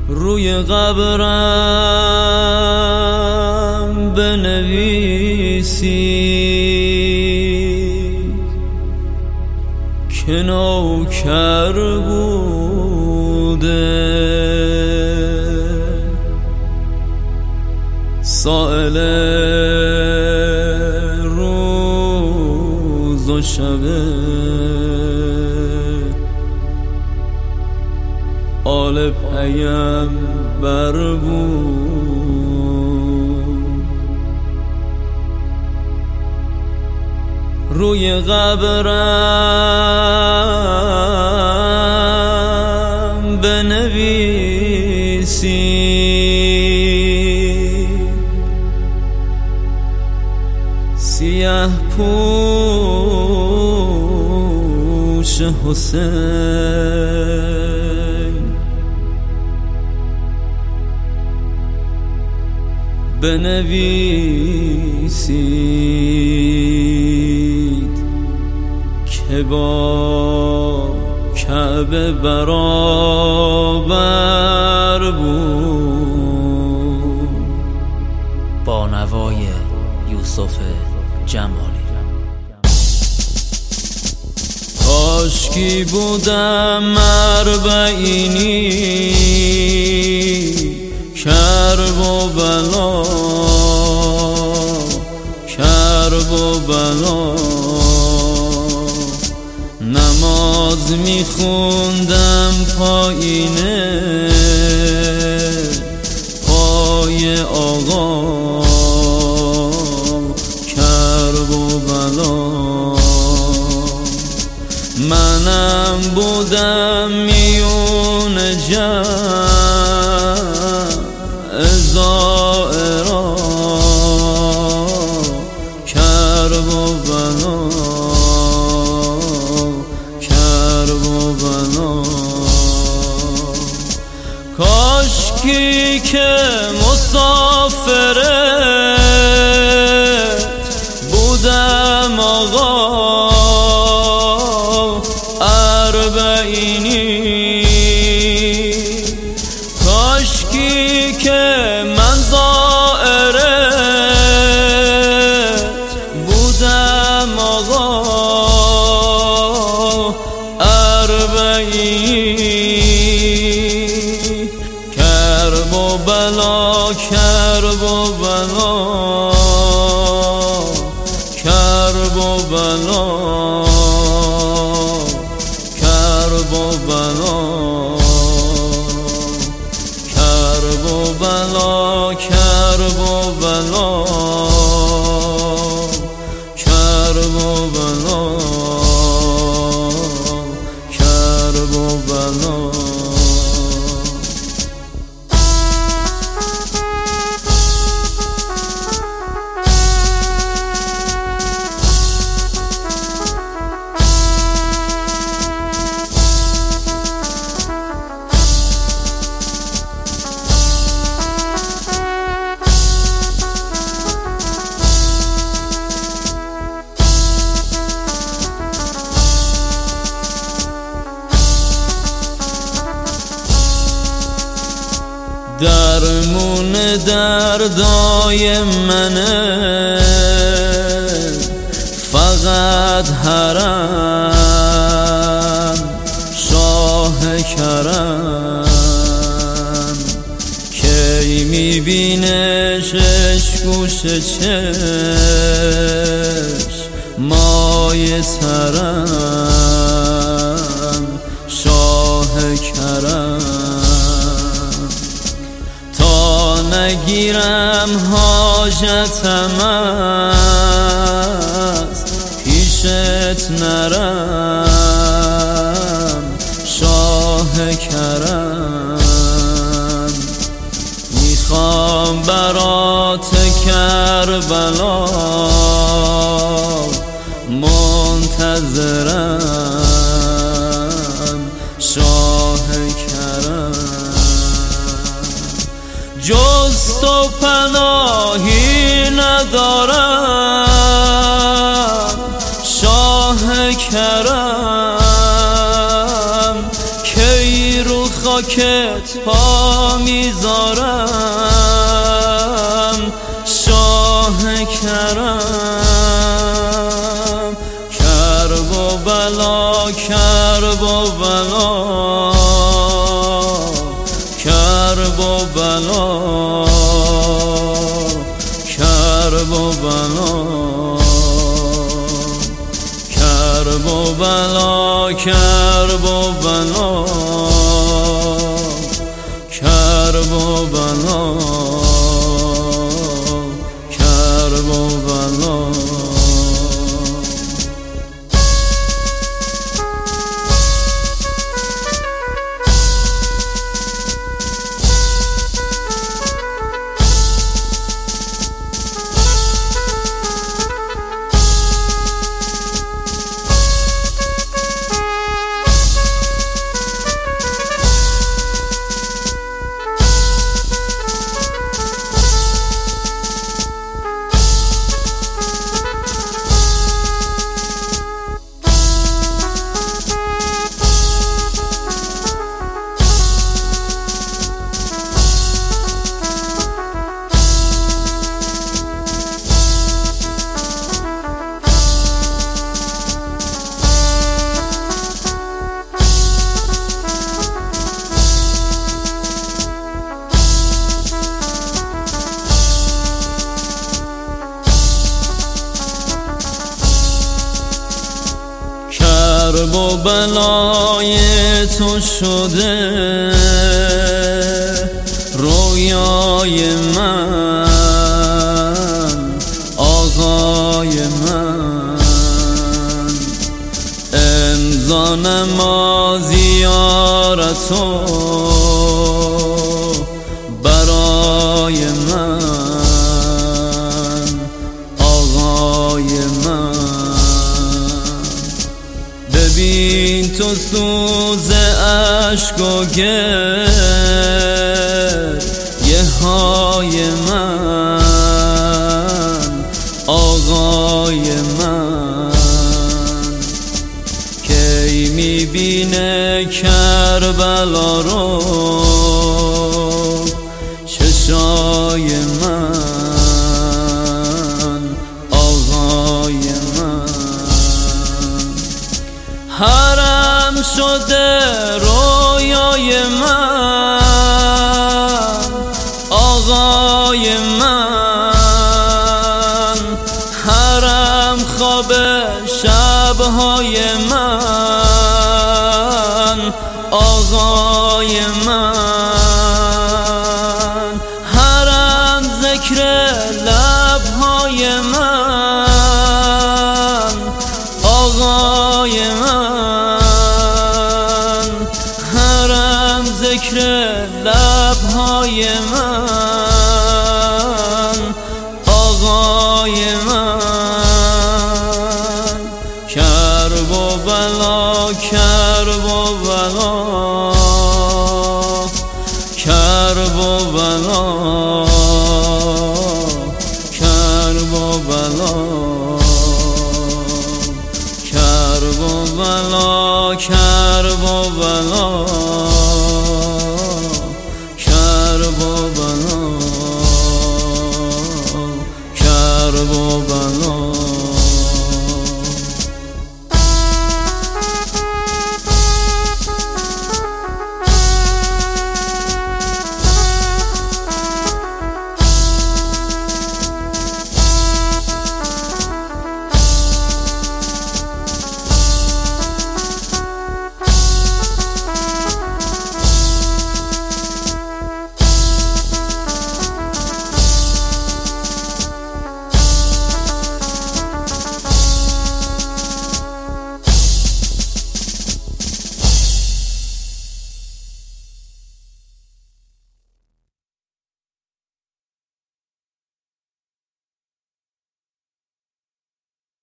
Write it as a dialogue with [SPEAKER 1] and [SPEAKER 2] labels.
[SPEAKER 1] روی قبرم بنویسی که نوکر بوده سائل روز و شبه آل پیمبر بود. روی قبرم بنویسی سیه پوش حسین بنویسید که با کعبه برابر بود.
[SPEAKER 2] با نوای یوسف جمالی.
[SPEAKER 1] کاشکی بودم اربعینی کرب و بلا کرب و بلا نماز میخوندم پایینه پای آقا کرب و بلا منم بودم میون زائرا کرب و بلا کرب و بلا کاشکی که مسافرت بودم آقا اربعینی کاشکی که من زائرت بودم آقا اربعینی کرب و بلا کرب و بلا کرب و بلا کرب و بلا کرب و بلا کرب و بلا کرب و بلا کرب و بلا درمون دردای منه فقط حرم شاه کرم کی میبینش گوش چشم مای سرم شاه کرم نگیرم حاجتم از پیشت نرم شاه کرم میخوام برات کربلا منتظرم شاه کرم جز تو پناهی ندارم شاه کرم کی رو خاکت پا میذارم شاه کرم. کرب و بلا کرب و بلا کرب و بلا کرب و بلا کرب و بلا کرب و بلا کرب و بلا کرب و بلا. کرب و بلای تو شده رویای من آقای من. امضا نما زیارتو برای من آقای من. ببین تو سوز عشق و گریه های من آقای من. کی میبینه کربلا رو چشای من آقای من. حرم شده رویای من آقای من. حرم خواب شبهای من آقای من. حرم ذکر لبهای من آقای من. حرم ذکر لبهای من آقای من. کرب و بلا کرب و بلا کرب و بلا کرب و بلا کرب و بلا کرب و بلا